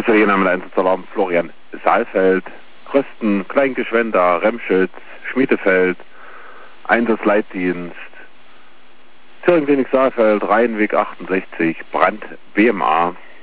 Serienname Einsatzalarm Florian Saalfeld, Rösten, Kleingeschwender, Remschütz, Schmiedefeld, Einsatzleitdienst, Zürich-Wenig Saalfeld, Rheinweg 68, Brand BMA.